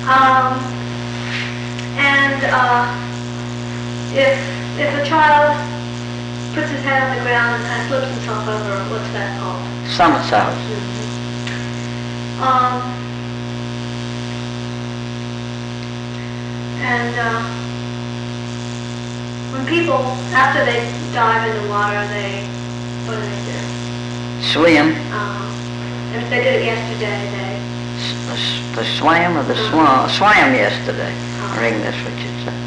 Um, and if a child puts his head on the ground and kind of flips himself over, what's that called? Somersault. And when people, after they dive in the water, what do they do? Swim. And if they did it yesterday, The swam or the swam? Swam yesterday. I reckon that's what you'd say.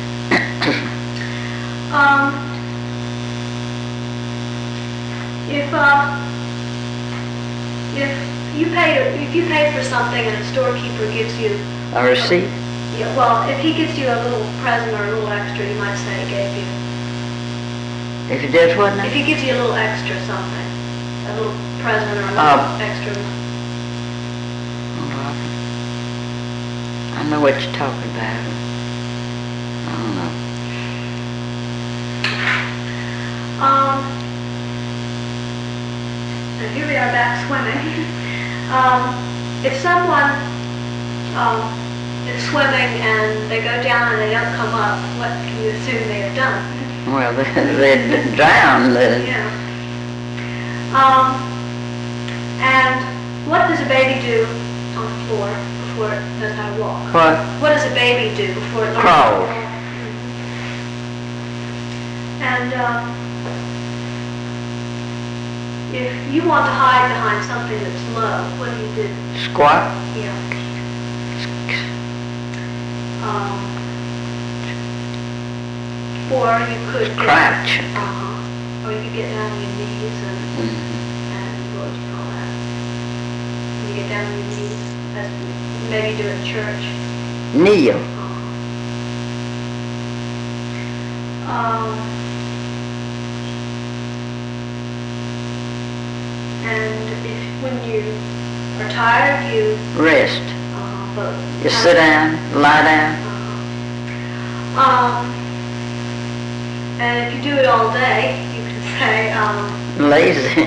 If you pay for something and a storekeeper gives you a receipt? Yeah, well, if he gives you a little present or a little extra, you might say he gave you. If he does what now? If he gives you a little extra something, a little present or a little extra. I know what you're talking about. I don't know. So here we are back swimming. If someone is swimming and they go down and they don't come up, what can you assume they have done? Well, they drowned. Yeah. And what does a baby do on the floor before it knows how to walk? What does a baby do before it learns Crawl. to walk? And if you want to hide behind something that's low, what do? Squat. Yeah. Or you could crouch. Or you could get down on your knees and what do you call that? You get down on your knees, maybe do it in church. Kneel. And when you are tired, you rest. You sit down, lie down. And if you do it all day, you can say lazy.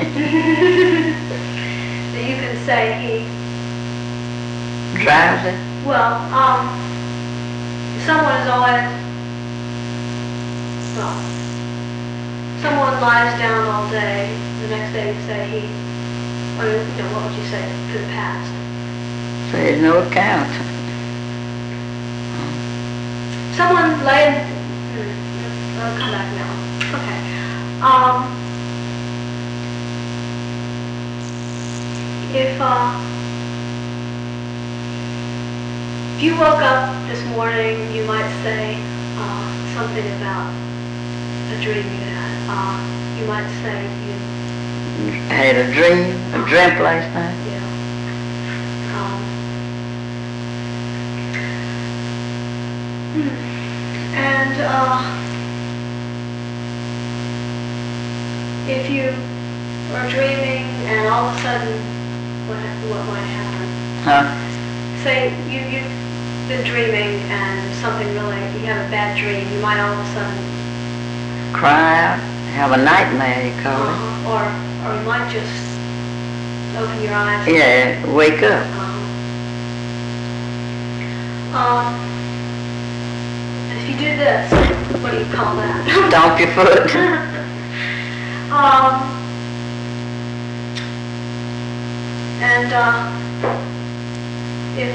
You can say he drowsy. Well, someone is always someone lies down all day. The next day you say he. Or what would you say to the past? There's no account. Someone lay. I'll come back now. Okay. If you woke up this morning, you might say something about a dream you had. You might say you had a dream, a dreamt last night. Yeah. And if you are dreaming and all of a sudden, what might happen? Say you've been dreaming and something really, you have a bad dream, you might all of a sudden cry out, have a nightmare, you call it. Or you might just open your eyes. Yeah, wake up. If you do this, what do you call that? Stomp your foot. And if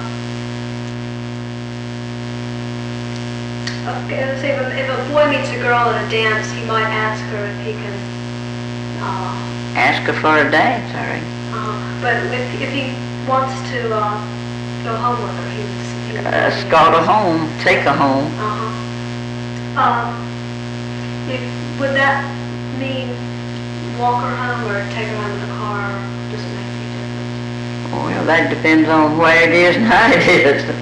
if a boy meets a girl at a dance, he might ask her if he can. Ask her for a dance, all right. But if he wants to go home with her, he escort her home, take her home. Would that mean walk her home or take her home in the car? Does it make any difference? Well, that depends on where it is and how it is.